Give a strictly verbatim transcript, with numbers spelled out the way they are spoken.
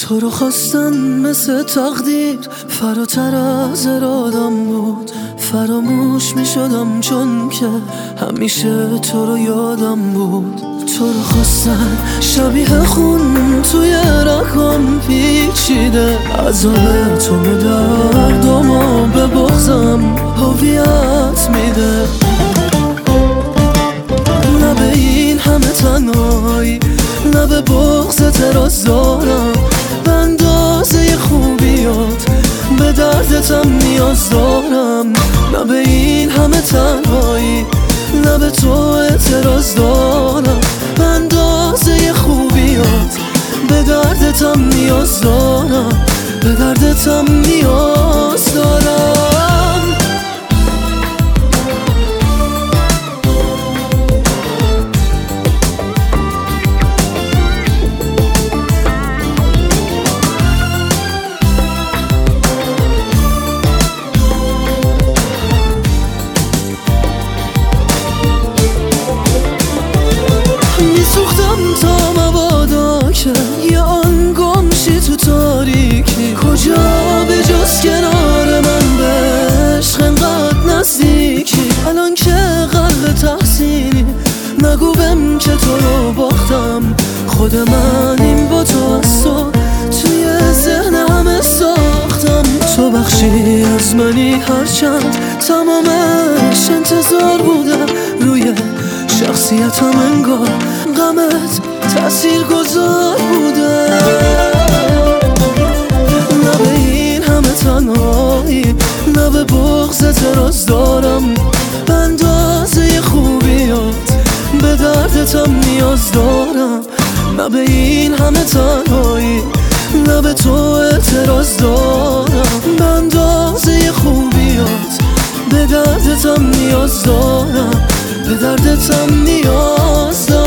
تو رو خواستن مثل تقدیر فراتر از ارادم بود. فراموش می شدم چون که همیشه تو رو یادم بود. تو رو خواستن شبیه خون توی رگام پیچیده، عذاب تو به دردم و به بغضم هویت میده. نه به این همه تنهایی، نه به بغض تراز دارم، به اندازه خوبیات به دردتم نیاز دارم. نه به این همه تنهایی، نه به تو اعتراض دارم، به اندازه خوبیات به دردتم نیاز دارم، به دردتم نیاز دارم. میسوختم تا مبادا که یه آن گمشی تو تاریکی، کجا به جز کنار من به عشق انقدر نزدیکی. الان که غرق تحسینی نگو بهم که تو رو باختم، خود من این با تو از تو توی ذهن همه ساختم. تو بخشی از منی هرچند تمامش انتظار بوده، روی شخصیتم انگار غمت تأثیر گذار بوده. نه به این همه تنهایی، نه به بغض اعتراض دارم، به اندازه خوبیات به دردتم نیاز دارم. نه به این همه تنهایی، نه به تو اعتراض دارم، به اندازه خوبیات به دردتم نیاز دارم، به دردتم نیاز دارم.